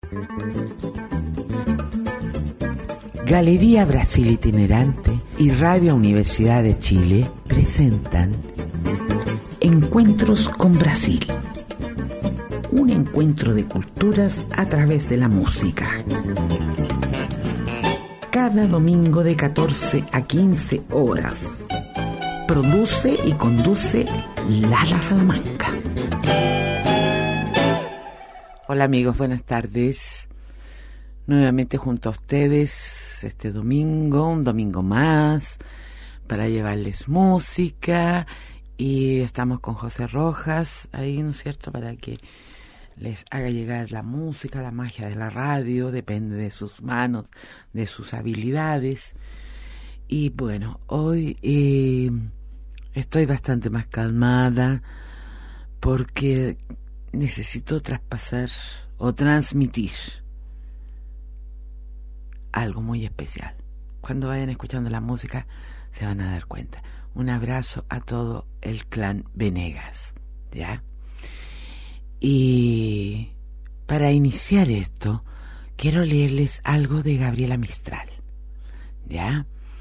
Galería Brasil Itinerante y Radio Universidad de Chile presentan Encuentros con Brasil. Un encuentro de culturas a través de la música. Cada domingo de 14 a 15 horas. Produce y conduce Lala Salamanca. Hola amigos, buenas tardes. Nuevamente junto a ustedes este domingo, un domingo más, para llevarles música. Y estamos con José Rojas ahí, ¿no es cierto?, para que les haga llegar la música, la magia de la radio, depende de sus manos, de sus habilidades. Y bueno, hoy estoy bastante más calmada porque necesito traspasar o transmitir algo muy especial. Cuando vayan escuchando la música se van a dar cuenta. Un abrazo a todo el clan Venegas, ¿ya? Y para iniciar esto, quiero leerles algo de Gabriela Mistral, ¿ya?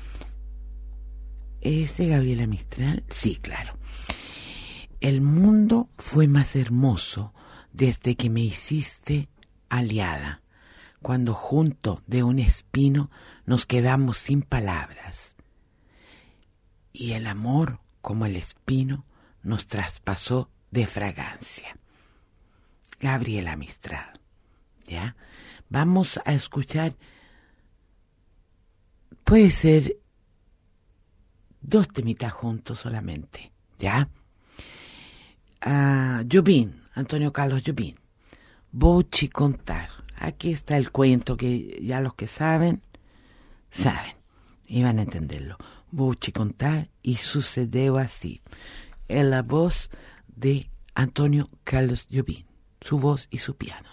¿Es de Gabriela Mistral? Sí, claro. El mundo fue más hermoso desde que me hiciste aliada, cuando junto de un espino nos quedamos sin palabras. Y el amor, como el espino, nos traspasó de fragancia. Gabriela Mistral, ¿ya? Vamos a escuchar, puede ser 2 temitas juntos solamente, ¿ya? Jobim, Antonio Carlos Jobim, Vou te contar. Aquí está el cuento que ya los que saben y van a entenderlo. Vou te contar y sucedeu así. En la voz de Antonio Carlos Jobim, su voz y su piano.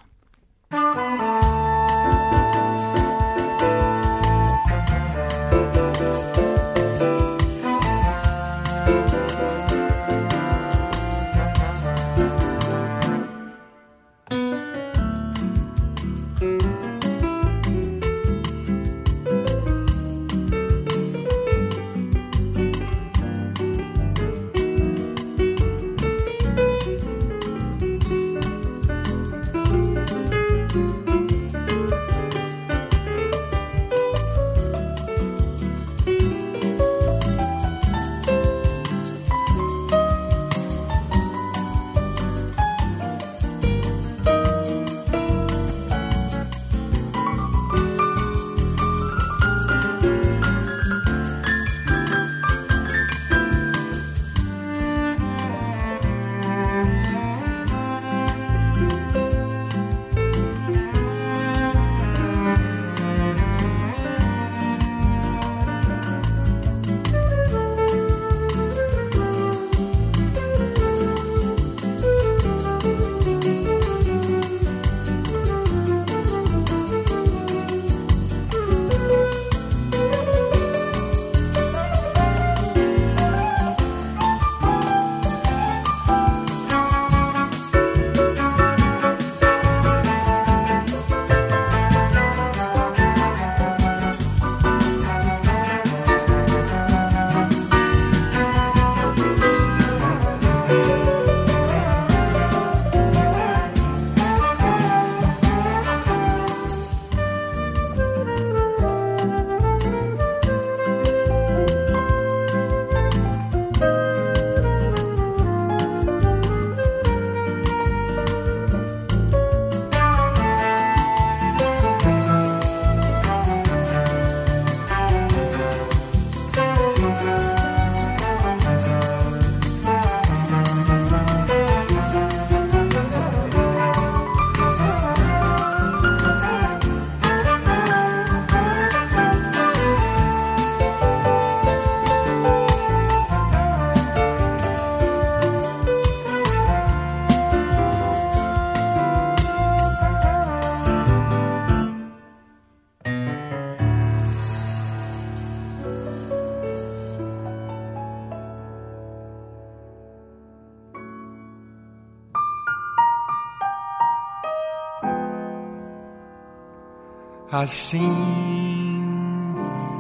Assim,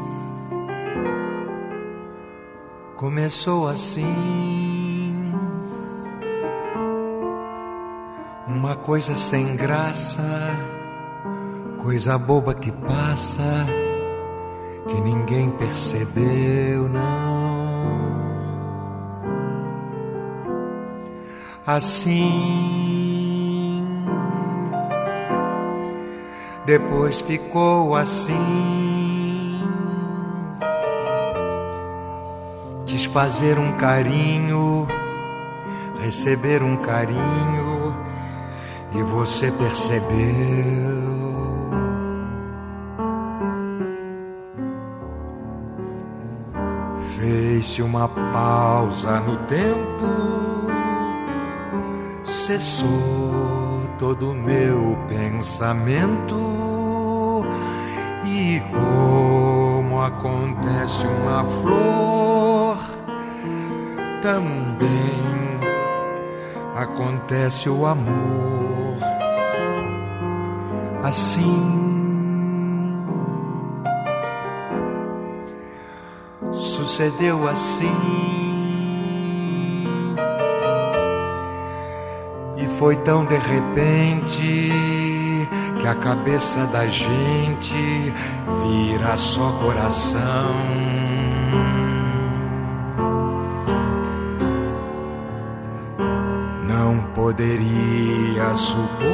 começou assim, uma coisa sem graça, coisa boba que passa, que ninguém percebeu, não. Assim, depois ficou assim. Quis fazer um carinho, receber um carinho, e você percebeu. Fez-se uma pausa no tempo, cessou todo o meu pensamento, e como acontece uma flor, também acontece o amor. Assim, sucedeu assim, e foi tão de repente que a cabeça da gente vira só coração. Não poderia supor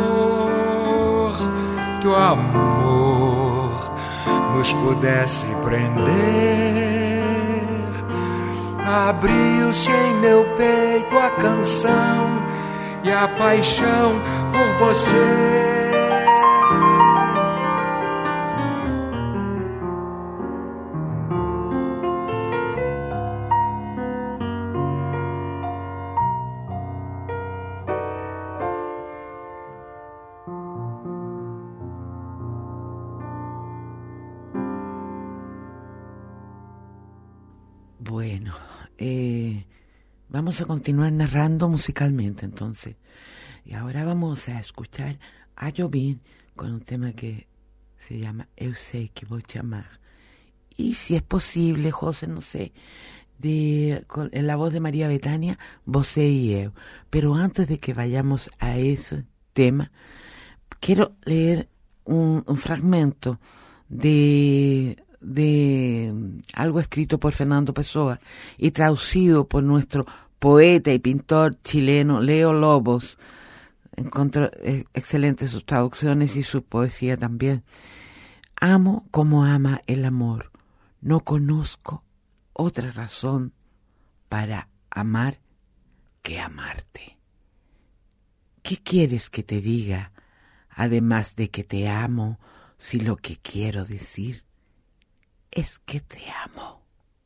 que o amor nos pudesse prender. Abriu-se em meu peito a canção e a paixão por você. Bueno, vamos a continuar narrando musicalmente entonces. Y ahora vamos a escuchar a Jobim con un tema que se llama Eu sei que vou te amar. Y si es posible, José, no sé, en la voz de María Betania, Você y eu. Pero antes de que vayamos a ese tema, quiero leer un fragmento de algo escrito por Fernando Pessoa y traducido por nuestro poeta y pintor chileno Leo Lobos. Encuentro excelentes sus traducciones y su poesía también. Amo como ama el amor. No conozco otra razón para amar que amarte. ¿Qué quieres que te diga, además de que te amo, si lo que quiero decir es que te amo?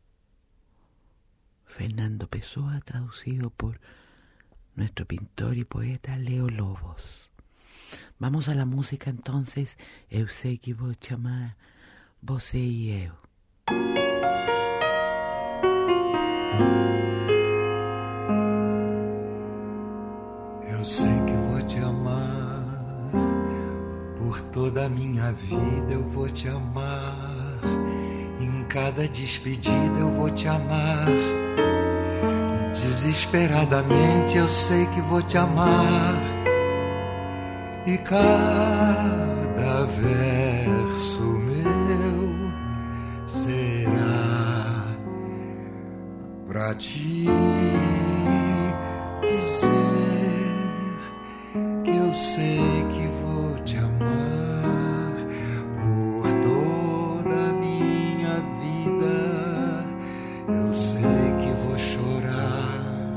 Fernando Pessoa, traducido por nuestro pintor y poeta Leo Lobos. Vamos a la música entonces. Eu sei que vou te amar, você e eu. Eu sei que vou te amar, por toda a minha vida eu vou te amar. Em cada despedida eu vou te amar. Desesperadamente eu sei que vou te amar. E cada verso meu será pra te dizer que eu sei que vou te amar por toda a minha vida. Eu sei que vou chorar.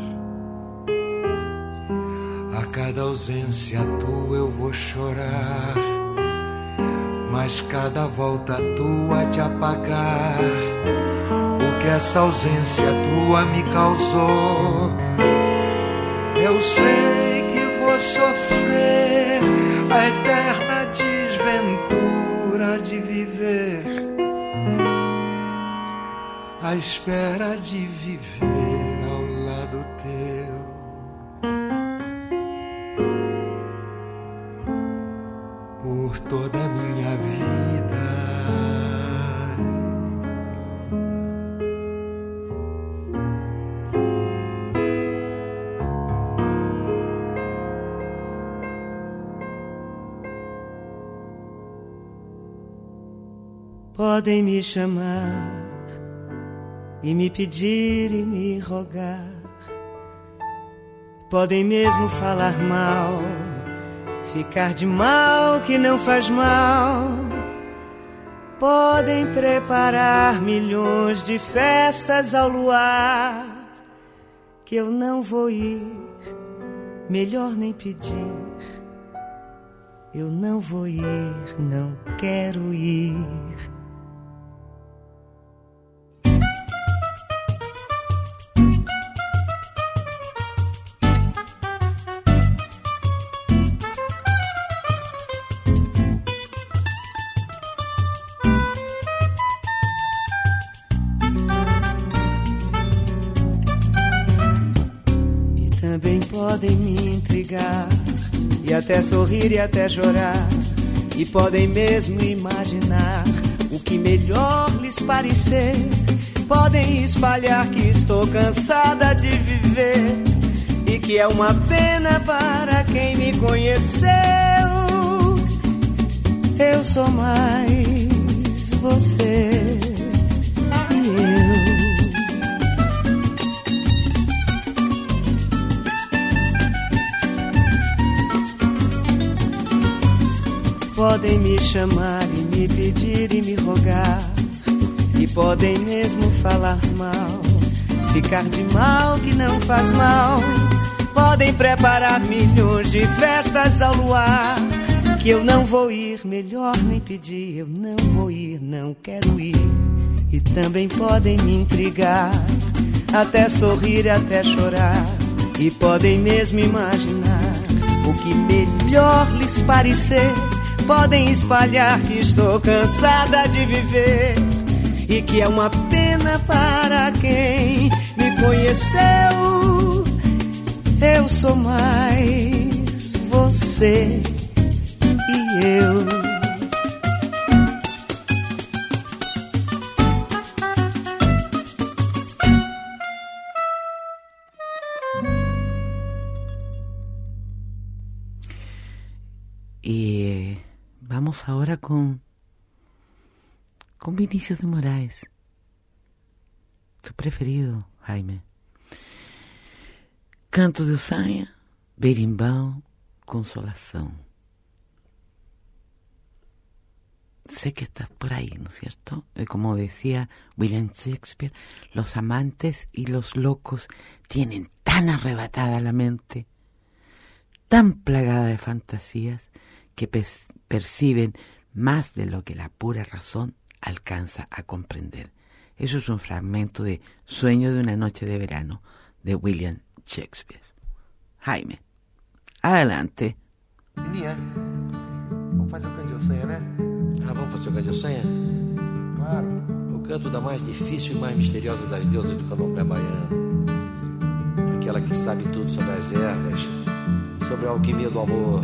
A cada ausência tua eu vou chorar, mas cada volta tua te apagar o que essa ausência tua me causou. Eu sei que vou sofrer a eterna desventura de viver à espera de viver ao lado teu. Por toda a minha vida. Podem me chamar e me pedir e me rogar. Podem mesmo falar mal, ficar de mal que não faz mal. Podem preparar milhões de festas ao luar, que eu não vou ir, melhor nem pedir. Eu não vou ir, não quero ir. Podem me intrigar e até sorrir e até chorar, e podem mesmo imaginar o que melhor lhes parecer. Podem espalhar que estou cansada de viver e que é uma pena para quem me conheceu. Eu sou mais você e eu. Podem me chamar e me pedir e me rogar, e podem mesmo falar mal, ficar de mal que não faz mal. Podem preparar milhões de festas ao luar, que eu não vou ir, melhor nem pedir. Eu não vou ir, não quero ir. E também podem me intrigar, até sorrir, até chorar, e podem mesmo imaginar o que melhor lhes parecer. Podem espalhar que estou cansada de viver e que é uma pena para quem me conheceu. Eu sou mais você e eu. Y vamos ahora con Vinícius de Moraes, tu preferido, Jaime. Canto de Ossanha, Berimbau, Consolação. Sé que estás por ahí, ¿no es cierto? Como decía William Shakespeare, los amantes y los locos tienen tan arrebatada la mente, tan plagada de fantasías, que perciben más de lo que la pura razón alcanza a comprender. Eso es un fragmento de Sueño de una noche de verano, de William Shakespeare. Jaime, adelante. Menina, vamos fazer o canto de Ossanha, né? Ah, vamos fazer o canto de Ossanha? Claro. O canto da mais difícil e mais misteriosa das deusas do candomblé baiano. Aquela que sabe tudo sobre as ervas, sobre a alquimia do amor.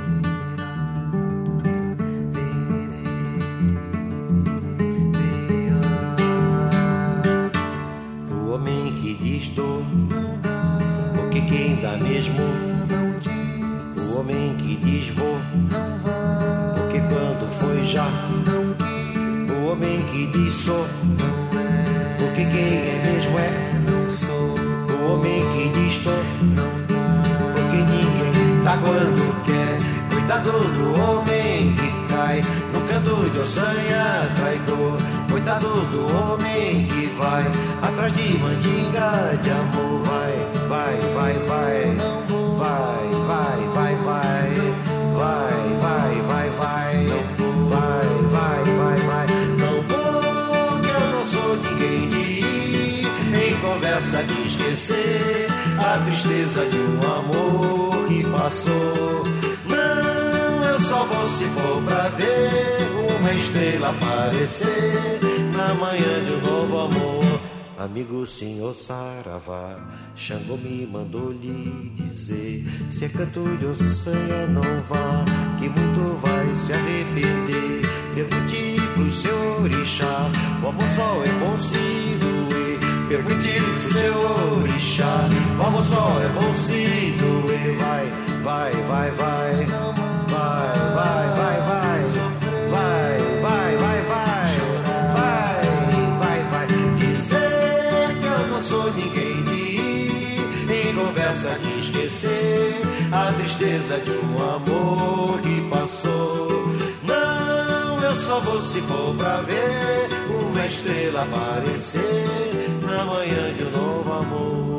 O homem que diz dor, porque quem dá mesmo. O homem que diz vou, porque quando foi já. O homem que diz sou, porque quem é mesmo é. O homem que diz tô, porque ninguém tá quando quer. Cuidado do homem que cai no canto de Ossanha, traidor. Coitado do homem que vai atrás de mandinga de amor. Vai, vai, vai, vai, vai, vai, vai, vai, vai, vai, vai, vai, vai, vai, vai, vai. Não vou, que eu não sou ninguém de ir em conversa de esquecer a tristeza de um amor que passou. Não, eu só vou se for pra ver uma estrela aparecer na manhã de um novo amor. Amigo senhor Saravá, Xangô me mandou lhe dizer: se é canto de Ossanha não vá, que muito vai se arrepender, pergunte pro seu orixá, o amor só é bom se doer. Pergunte pro seu orixá, o amor só é bom se doer. Vai, vai, vai, vai, vai, vai, vai, vai, vai, vai, vai, vai, vai, vai, vai. Dizer que eu não sou ninguém de ir em conversa de esquecer a tristeza de um amor que passou. Não, eu só vou se for pra ver uma estrela aparecer na manhã de um novo amor.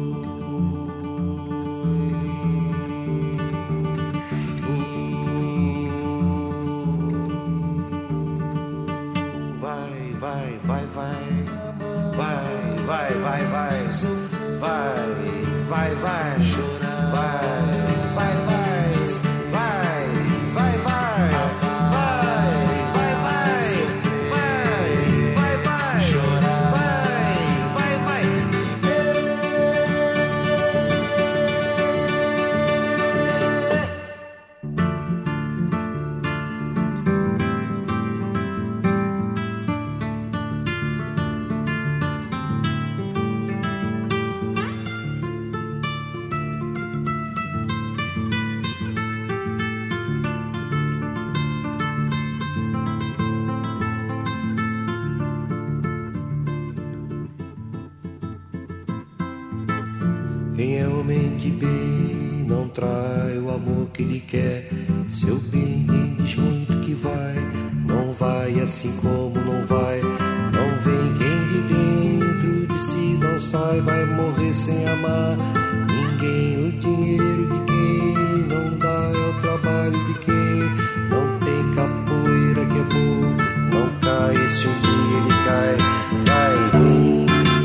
Vai, vai, vai, vai, vai, vai, vai, vai, vai, vai, vai, chorar, vai, vai, vai. Quem realmente bem não trai o amor que ele quer. Seu bem, quem diz muito que vai, não vai assim como não vai. Não vem quem de dentro de si não sai, vai morrer sem amar ninguém. O dinheiro de quem não dá é o trabalho de quem não tem capoeira que é bom. Não cai, se um dia ele cai, cai bem.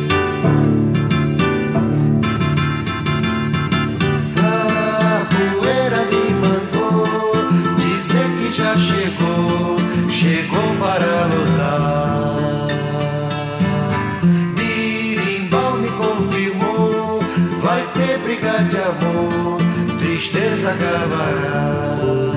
Já chegou, chegou para lutar. Birimbau me confirmou, vai ter briga de amor, tristeza acabará.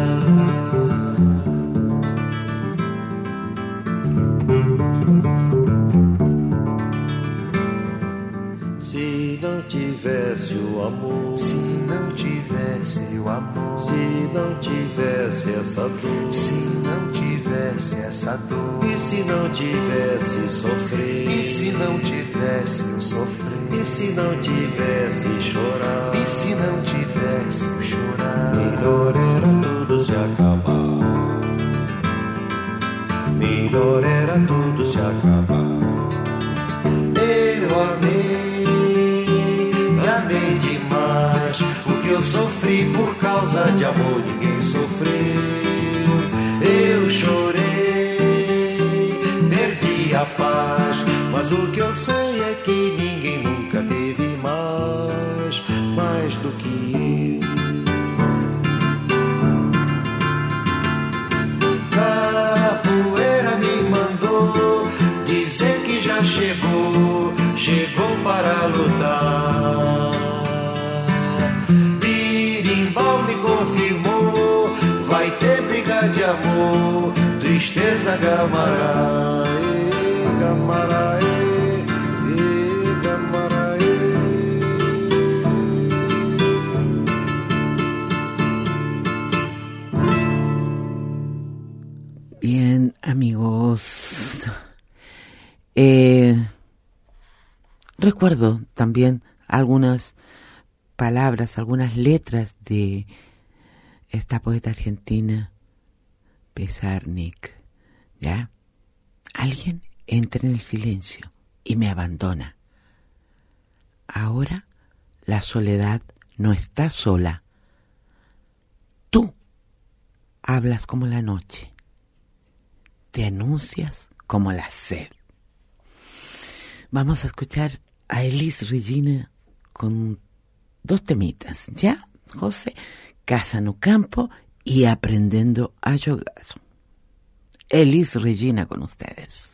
Se não tivesse o amor, se não tivesse o amor, se não tivesse essa dor, se não tivesse essa dor, e se não tivesse sofrer, e se não tivesse o sofrer, e se não tivesse chorar, e se não tivesse o chorar, melhor era tudo se acabar, melhor era tudo se acabar. Eu amei demais. O que eu sofri por causa de amor ninguém sofreu. Eu chorei, perdi a paz, mas o que eu sei é que ninguém nunca teve mais do que eu. Capoeira me mandou dizer que já chegou, chegou para lutar. Birimbau me confirmou, vai ter briga de amor, tristeza gamará, gamará, gamará. Bien, amigos. Recuerdo también algunas palabras, algunas letras de esta poeta argentina, Pizarnik. ¿Ya? Alguien entra en el silencio y me abandona. Ahora la soledad no está sola. Tú hablas como la noche. Te anuncias como la sed. Vamos a escuchar a Elis Regina con dos temitas, ¿ya, José? Casa no Campo y Aprendendo a Jogar. Elis Regina con ustedes.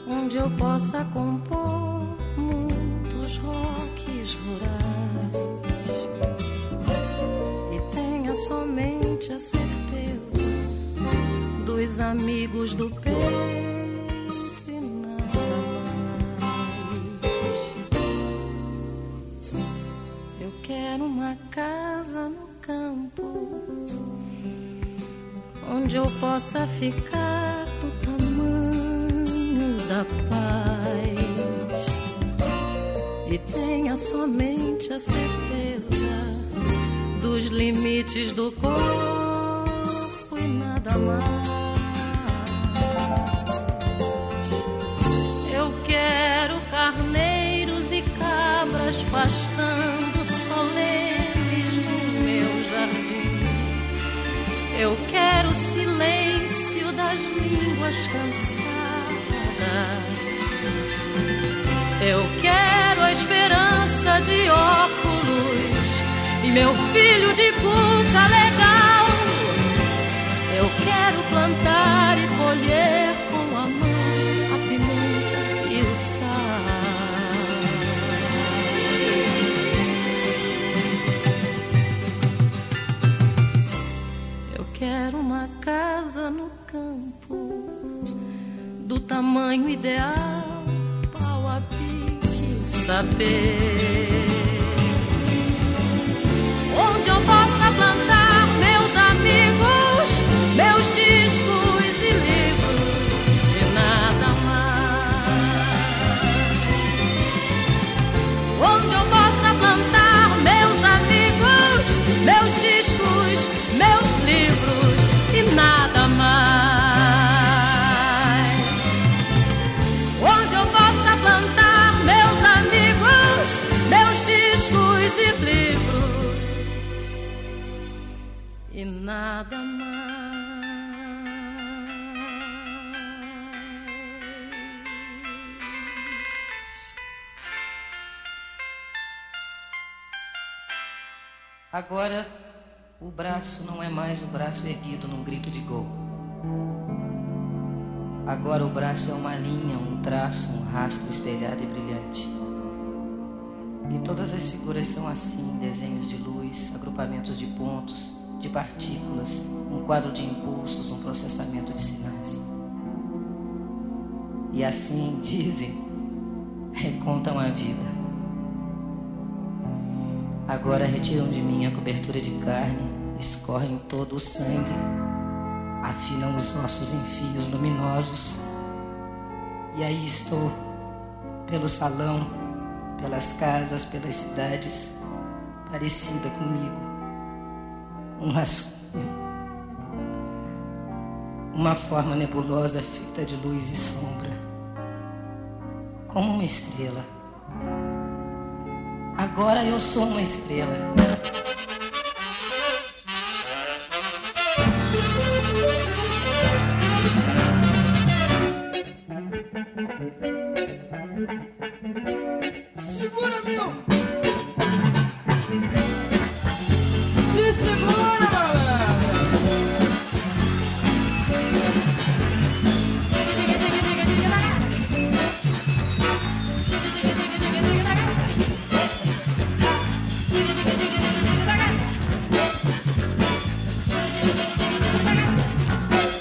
onde eu possa compor muitos rocks rurais e tenha somente a certeza dos amigos do peito e nada mais. Eu quero uma casa no campo onde eu possa ficar do tamanho da paz e tenha somente a certeza dos limites do corpo e nada mais. Eu quero carneiros e cabras pastando solenes no meu jardim. Eu quero o silêncio das línguas cansadas. Eu quero a esperança de óculos e meu filho de cuca legal. Eu quero plantar e colher com a mão a pimenta e o sal. Eu quero uma casa no campo do tamanho ideal, pau a pique, saber onde eu possa plantar meus amigos, meus discos e livros e nada mais. Onde eu possa plantar meus amigos, meus discos, meus livros e nada mais. Onde eu possa plantar meus amigos, meus discos e livros e nada mais. Agora o braço não é mais o braço erguido num grito de gol. Agora o braço é uma linha, um traço, um rastro espelhado e brilhante. E todas as figuras são assim, desenhos de luz, agrupamentos de pontos, de partículas, um quadro de impulsos, um processamento de sinais. E assim, dizem, recontam a vida. Agora retiram de mim a cobertura de carne, escorrem todo o sangue, afinam os ossos em fios luminosos. E aí estou, pelo salão, pelas casas, pelas cidades, parecida comigo. Um rascunho, uma forma nebulosa feita de luz e sombra, como uma estrela. Agora eu sou uma estrela. Segura, meu! Se segura, malandro!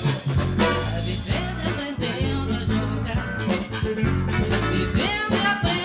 Vivendo e aprendendo a jogar, vivendo e aprendendo.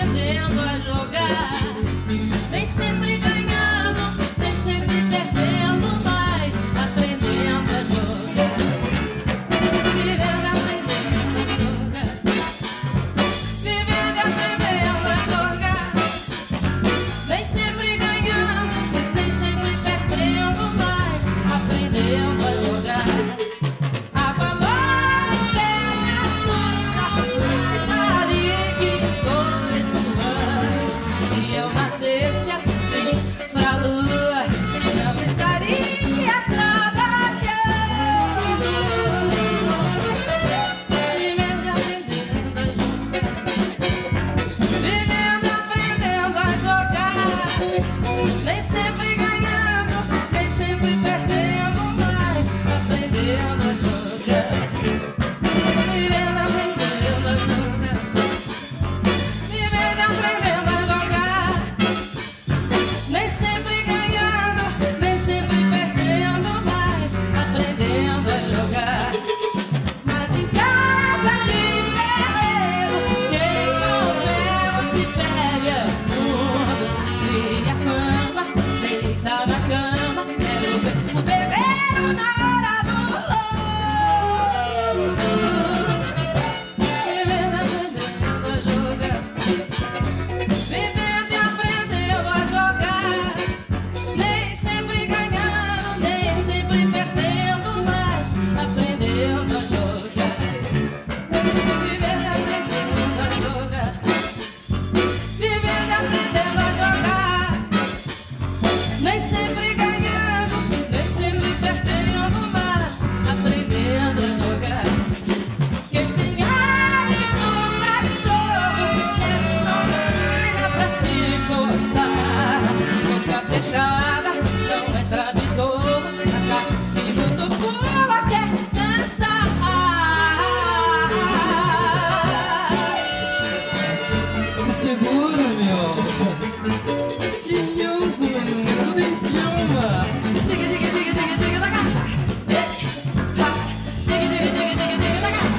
segura, meu. Que isso, menino? Tudo em filma. Chega, chega, chega, chega, chega da gata. Chega, chega, chega, chega, chega da gata.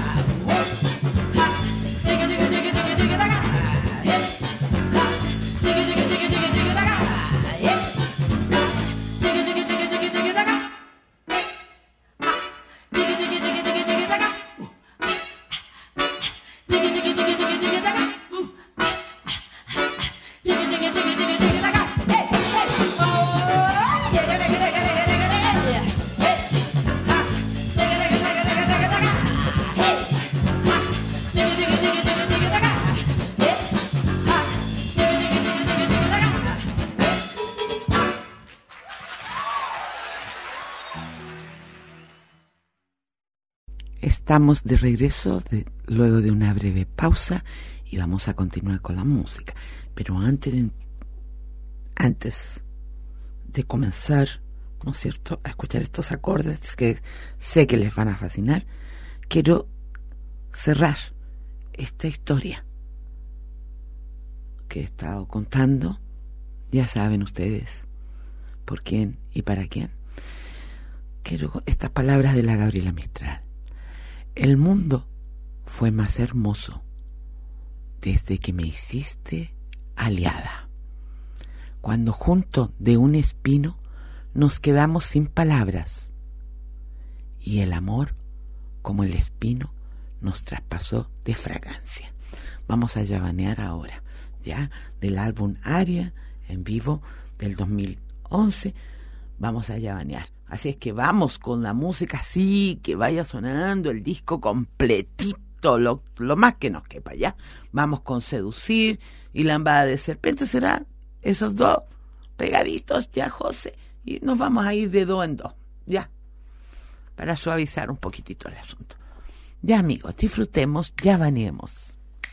Chega, chega, chega, chega, chega da gata. Chega, chega, chega, chega, chega da gata. Chega, chega, chega, chega, chega da gata. Chega, chega, chega, chega, chega da gata. Chega, chega, chega, chega, chega da gata. Estamos de regreso luego de una breve pausa y vamos a continuar con la música. Pero antes de comenzar, ¿no es cierto?, a escuchar estos acordes que sé que les van a fascinar, quiero cerrar esta historia que he estado contando. Ya saben ustedes por quién y para quién. Quiero estas palabras de la Gabriela Mistral. El mundo fue más hermoso desde que me hiciste aliada, cuando junto de un espino nos quedamos sin palabras y el amor, como el espino, nos traspasó de fragancia. Vamos a llavanear ahora, ya, del álbum Aria en vivo del 2011, vamos a llavanear. Así es que vamos con la música así, que vaya sonando el disco completito, lo más que nos quepa, ¿ya? Vamos con Seducir y Lambada de Serpiente, serán esos dos pegaditos, ya, José, y nos vamos a ir de dos en dos, ya, para suavizar un poquitito el asunto. Ya, amigos, disfrutemos, ya vaneemos.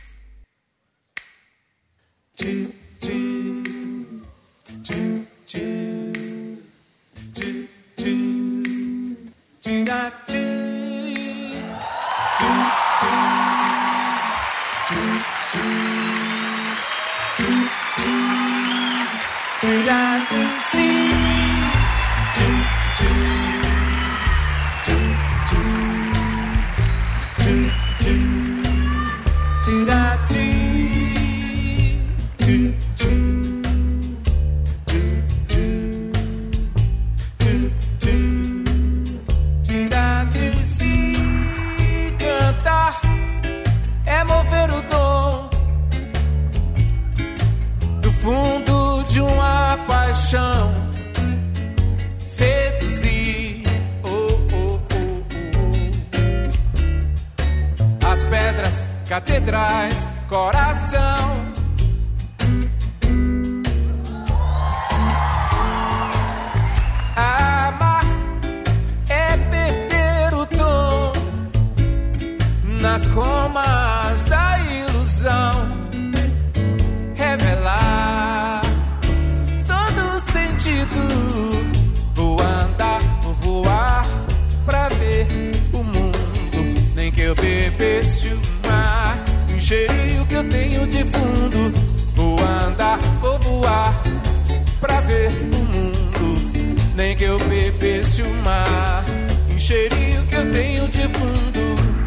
Cantar é mover o dom do fundo de uma paixão, seduzir as pedras, catedrais, coração. Amar é perder o tom nas comas da ilusão, revelar todo sentido. Vou andar, vou voar pra ver o mundo. Nem que eu bebesse o mar, o cheirinho que eu tenho de fundo. Vou andar, vou voar pra ver o mundo. Nem que eu bebesse o mar, o cheirinho que eu tenho de fundo.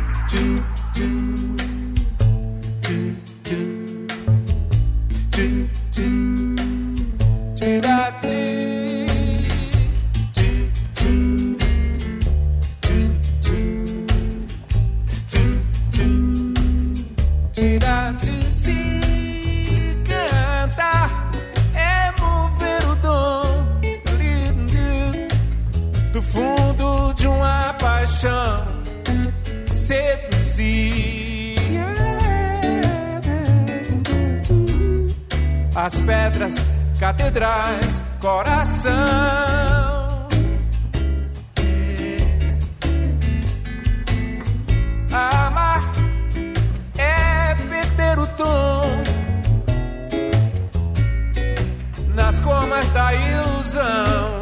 Se cantar é mover o dom do fundo de uma paixão, seduzir as pedras, catedrais, coração. Amar é perder o tom nas comas da ilusão,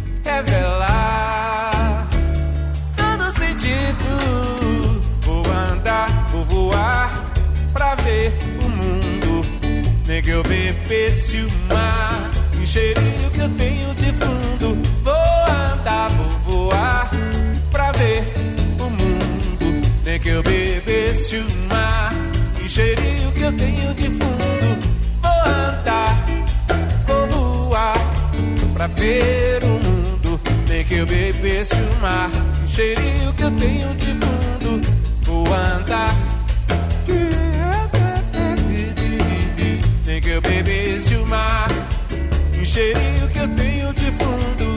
revelar todo sentido. Vou andar, vou voar pra ver o mundo. que eu bebesse o mar, encheria o que eu tenho de fundo. Vou andar, vou voar pra ver o mundo. Nem que eu bebesse o mar, encheria o que eu tenho de fundo. Vou andar, vou voar pra ver o mundo. Nem que eu bebesse o mar, encheria o que eu tenho de fundo. Vou andar, nem que eu bebesse o mar, encheria o que eu tenho de fundo.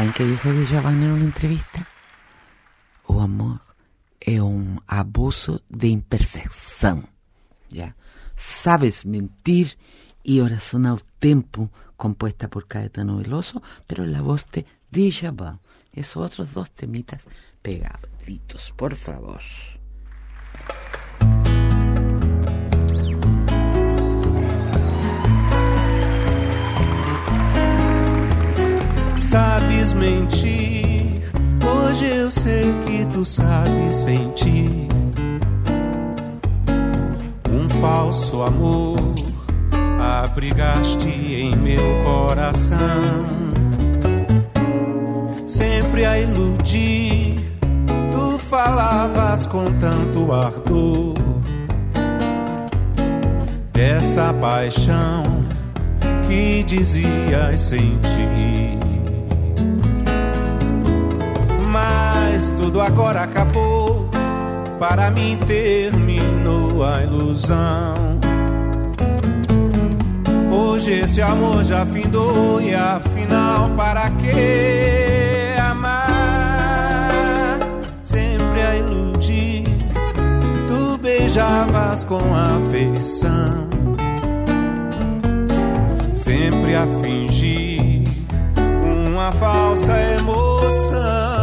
¿Saben qué dijo Djavan en una entrevista? O amor é um abuso de imperfeição. ¿Ya? Sabes mentir y Oración ao Tempo, compuesta por Caetano Veloso, pero en la voz de Djavan. Esos otros dos temitas pegaditos, por favor. Sabes mentir, hoje eu sei que tu sabes sentir. Um falso amor abrigaste em meu coração, sempre a iludir. Tu falavas com tanto ardor dessa paixão que dizias sentir. Mas tudo agora acabou, para mim terminou a ilusão. Hoje esse amor já findou e afinal para que amar? Sempre a iludir, tu beijavas com afeição, sempre a fingir uma falsa emoção.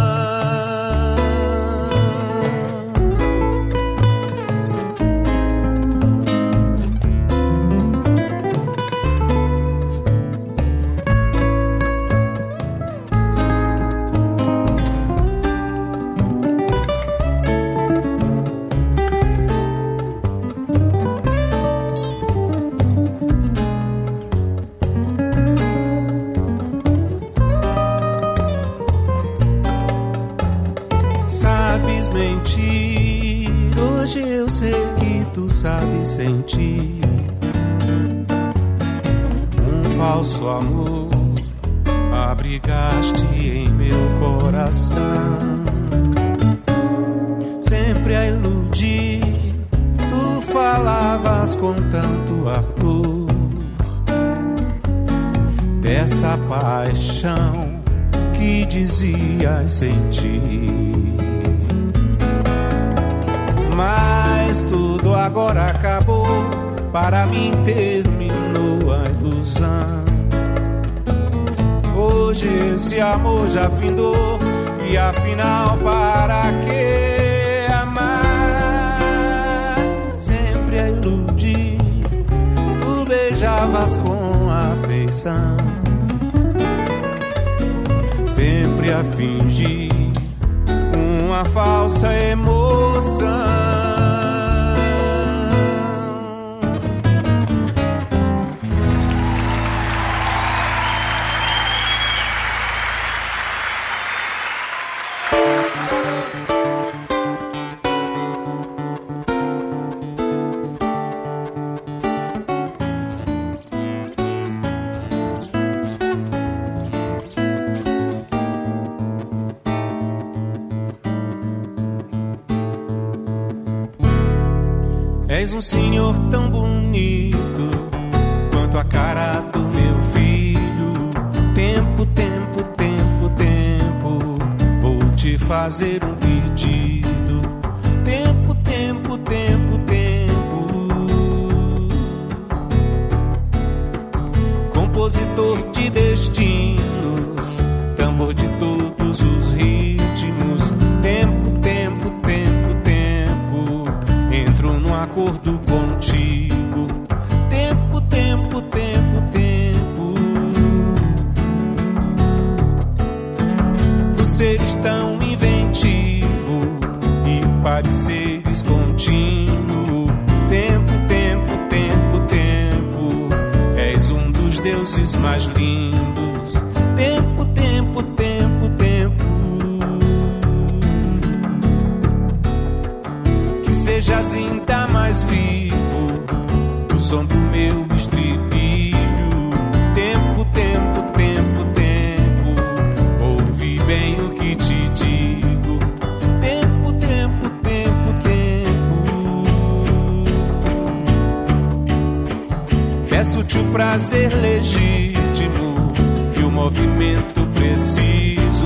Sabe sentir um falso amor abrigaste em meu coração, sempre a iludir. Tu falavas com tanto ardor dessa paixão que dizias sentir. Mas tudo agora acabou, para mim terminou a ilusão. Hoje esse amor já findou e afinal para que amar? Sempre a iludir, tu beijavas com afeição, sempre a fingir uma falsa emoção. És um senhor tão bonito quanto a cara do meu filho. Tempo, tempo, tempo, tempo, vou te fazer um pedido. Tempo, tempo, tempo, tempo, compositor de destinos, tambor de todos os ritmos. Tempo, tempo, tempo, tempo, entro num acordo contigo. Tempo, tempo, tempo, tempo, por seres tão inventivo e pareceres contínuo. Tempo, tempo, tempo, tempo, és um dos deuses mais lindos. Tempo, tempo, tempo, tempo, que sejas ainda mais vivo, o som do meu estribilho. Tempo, tempo, tempo, tempo, ouve bem o que te digo. Tempo, tempo, tempo, tempo, peço-te o prazer legítimo e o movimento preciso.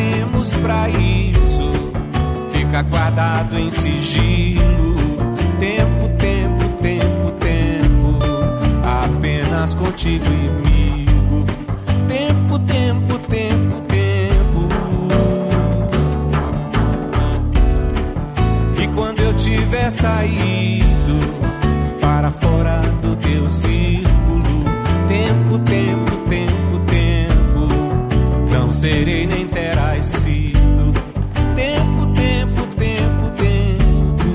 fizemos pra isso fica guardado em sigilo. Tempo, tempo, tempo, tempo, apenas contigo inimigo. Tempo, tempo, tempo, tempo. E quando eu tiver saído para fora do teu círculo, tempo, tempo, tempo, tempo, não serei nem terás sido. Tempo, tempo, tempo, tempo.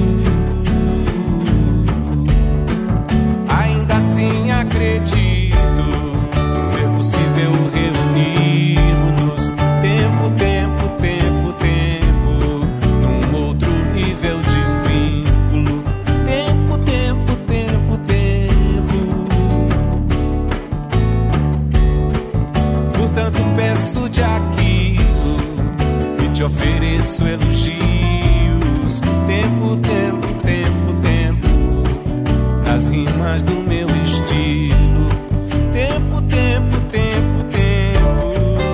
Ainda assim acredito ser possível reunirmos. Tempo, tempo, tempo, tempo, num outro nível de vínculo. Tempo, tempo, tempo, tempo. Portanto peço de aquilo e te ofereço elogios. Tempo, tempo, tempo, tempo, nas rimas do meu estilo. Tempo, tempo, tempo, tempo.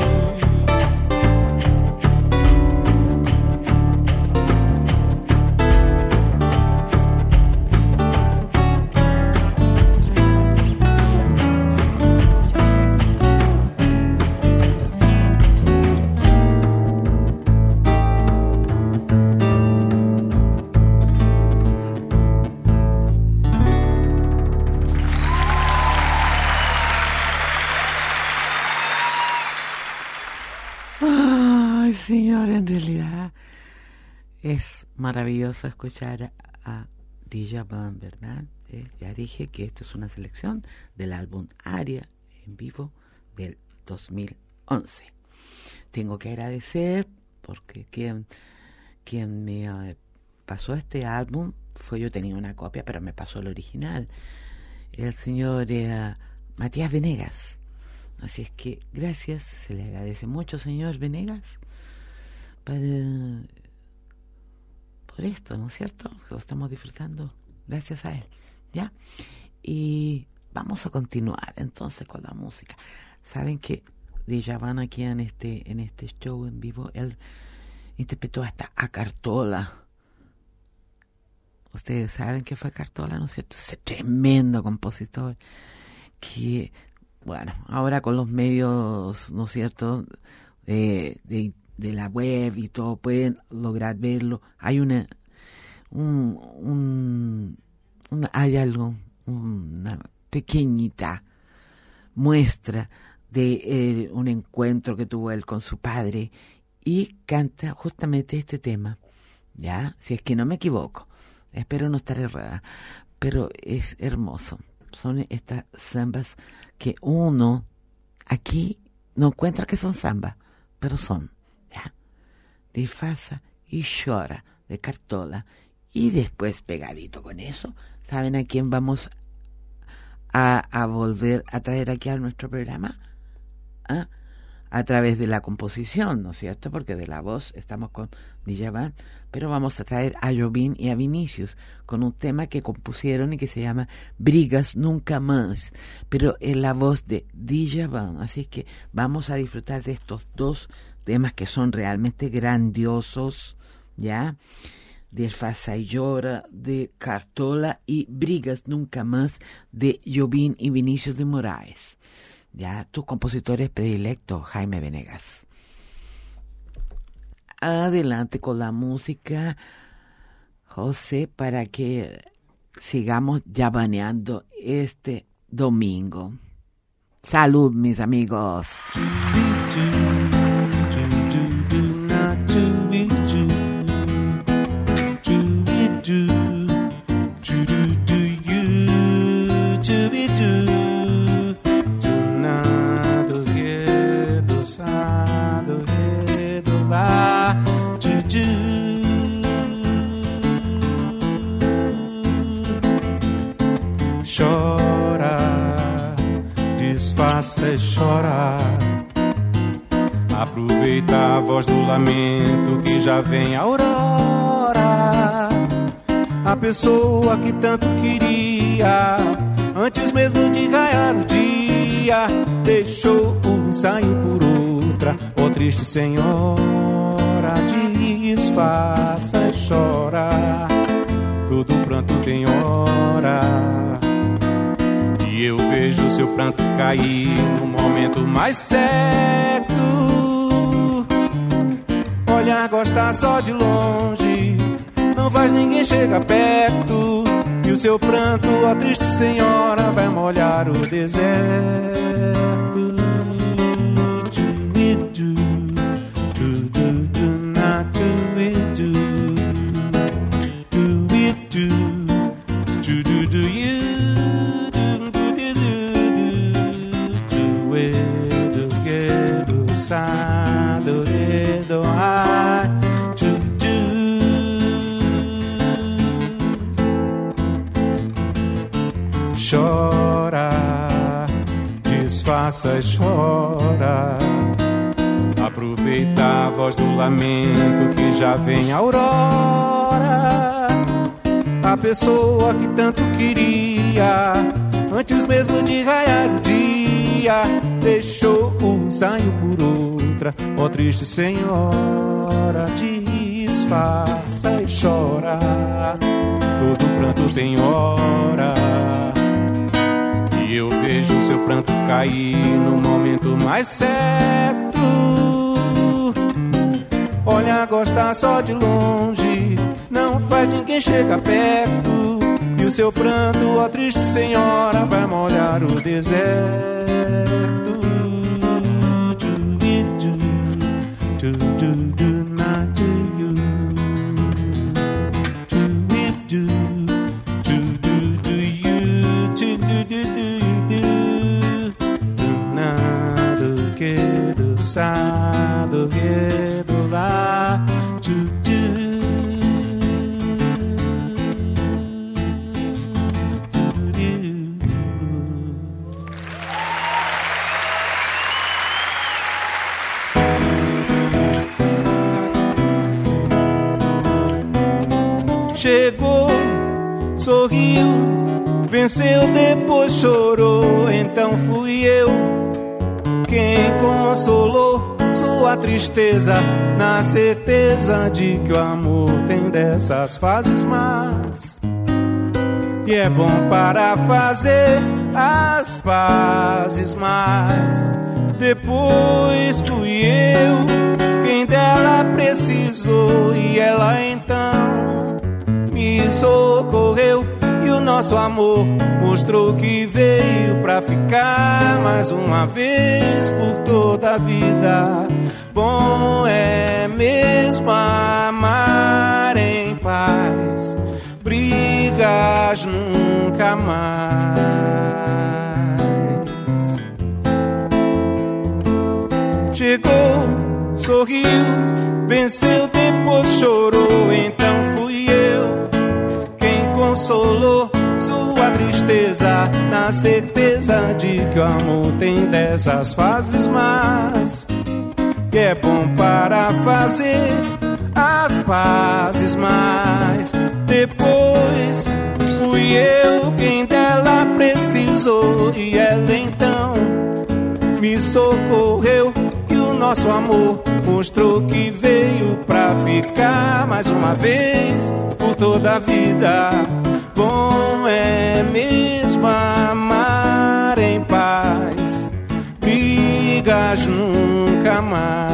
Ay, señor, en realidad es maravilloso escuchar a Djavan, ¿verdad? Ya dije que esto es una selección del álbum Aria en vivo del 2011. Tengo que agradecer porque quien me pasó este álbum fue, yo tenía una copia, pero me pasó el original, el señor Matías Venegas. Así es que gracias, se le agradece mucho, señor Venegas, por esto, ¿no es cierto? Lo estamos disfrutando gracias a él, ¿ya? Y vamos a continuar entonces con la música. Saben que Djavan aquí en este show en vivo, él interpretó hasta a Cartola. Ustedes saben que fue Cartola, ¿no es cierto? Ese tremendo compositor que, bueno, ahora con los medios, ¿no es cierto?, de la web y todo, pueden lograr verlo. Hay hay algo, una pequeñita muestra de un encuentro que tuvo él con su padre y canta justamente este tema, ¿ya? Si es que no me equivoco, espero no estar errada, pero es hermoso. Son estas zambas que uno aquí no encuentra que son zambas, pero son, ¿ya? Disfraza y llora de Cartola. Y después, pegadito con eso, ¿saben a quién vamos a volver a traer aquí a nuestro programa? ¿Ah? A través de la composición, ¿no es cierto? Porque de la voz estamos con Djavan, pero vamos a traer a Jobim y a Vinicius con un tema que compusieron y que se llama Brigas Nunca Más, pero en la voz de Djavan. Así que vamos a disfrutar de estos dos temas que son realmente grandiosos, ¿ya? Disfraza y llora de Cartola y Brigas Nunca Más de Jobim y Vinicius de Moraes. Ya, tus compositores predilectos, Jaime Venegas. Adelante con la música, José, para que sigamos llavaneando este domingo. Salud, mis amigos. Chora, disfarça e chora. Aproveita a voz do lamento que já vem a aurora. A pessoa que tanto queria, antes mesmo de raiar o dia, deixou um ensaio por outro. outra. Ó triste senhora, disfarça e chora. Todo pranto tem hora. E eu vejo seu pranto cair no momento mais certo. Olhar, gostar só de longe, não faz ninguém chegar perto. E o seu pranto, ó triste senhora, vai molhar o deserto. Chora, disfarça e chora. Aproveita a voz do lamento que já vem a aurora. A pessoa que tanto queria, antes mesmo de raiar o dia, deixou um ensaio por outra. Ó triste senhora, disfarça e chora. Todo pranto tem hora. E eu vejo seu pranto cair no momento mais certo. Olha, gostar só de longe, não faz ninguém chegar perto. E o seu pranto, ó triste senhora, vai molhar o deserto. Chegou, sorriu, venceu, depois chorou. Então fui eu quem consolou sua tristeza, na certeza de que o amor tem dessas fases más. E é bom para fazer as pazes, mas depois fui eu quem dela precisou. E ela então me socorreu, e o nosso amor mostrou que veio pra ficar mais uma vez por toda a vida. Bom é mesmo amar em paz, brigas nunca mais. Chegou, sorriu, venceu, depois chorou. Então fui eu quem consolou sua tristeza, na certeza de que o amor tem dessas fases más. Que é bom para fazer as pazes, mas depois fui eu quem dela precisou. E ela então me socorreu, e o nosso amor mostrou que veio pra ficar mais uma vez por toda a vida. Bom é mesmo amar em paz, brigas nunca mais.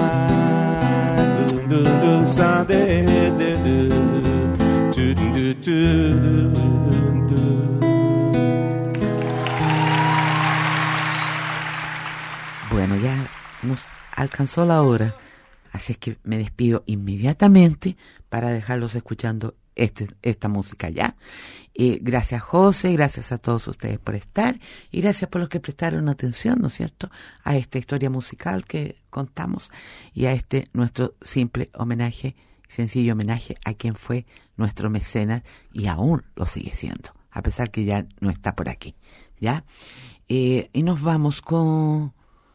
Bueno, ya nos alcanzó la hora, así es que me despido inmediatamente para dejarlos escuchando esta música ya. Gracias José, gracias a todos ustedes por estar, y gracias por los que prestaron atención, ¿no es cierto?, a esta historia musical que contamos, y a este nuestro simple homenaje, sencillo homenaje a quien fue nuestro mecenas y aún lo sigue siendo, a pesar que ya no está por aquí, ¿ya? Y nos vamos con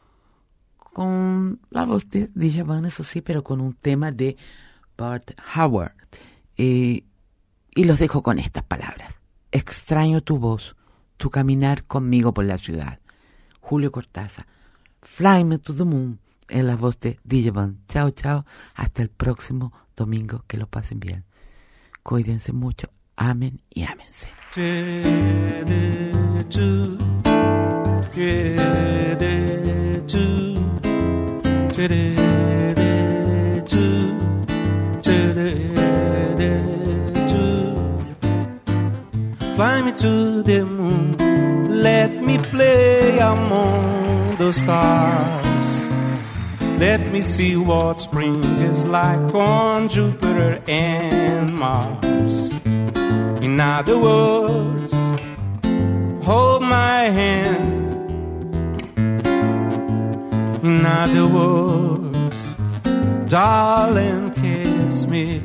la voz de Djavan, eso sí, pero con un tema de Bart Howard. Y los dejo con estas palabras. Extraño tu voz, tu caminar conmigo por la ciudad. Julio Cortázar. Fly me to the moon, en la voz de Digimon. Chao, chao. Hasta el próximo domingo. Que lo pasen bien. Cuídense mucho. Amen y ámense. Fly me to the moon, let me play among the stars. Let me see what spring is like on Jupiter and Mars. In other words, hold my hand. In other words, darling, kiss me.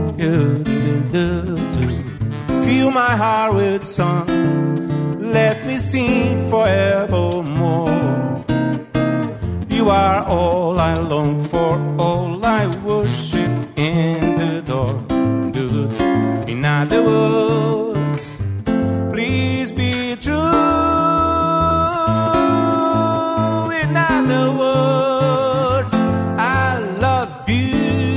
Fill my heart with song, let me sing forevermore. You are all I long for, all I worship and adore. In other words, please be true. In other words, I love you.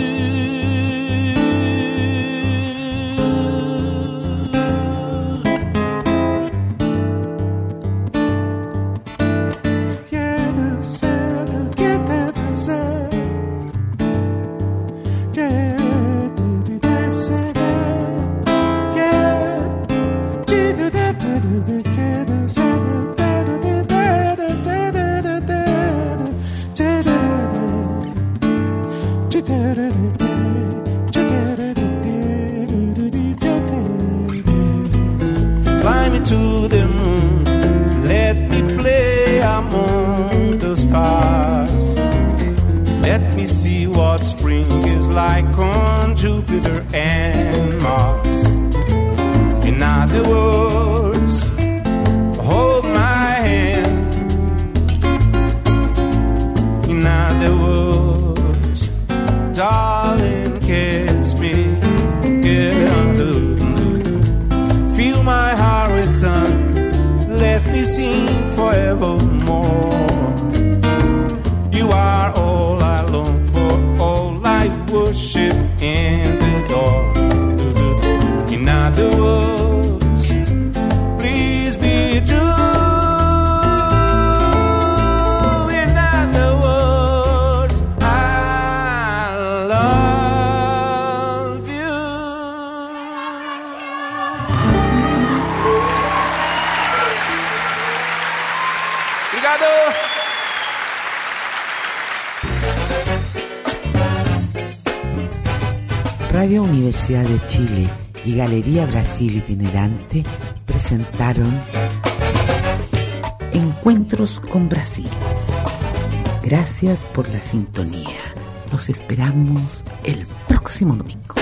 Fly me to the moon, let me play among the stars. Let me see what spring is like on Jupiter and Mars. In other words, hold my hand. In other words, darling, kiss me. Fill my heart with sun, let me sing forevermore. You are all I long for, all I worship and adore. In other words, please be true. In other words, I love you. Obrigado. Radio Universidad de Chile y Galería Brasil Itinerante presentaron Encuentros con Brasil. Gracias por la sintonía. Los esperamos el próximo domingo.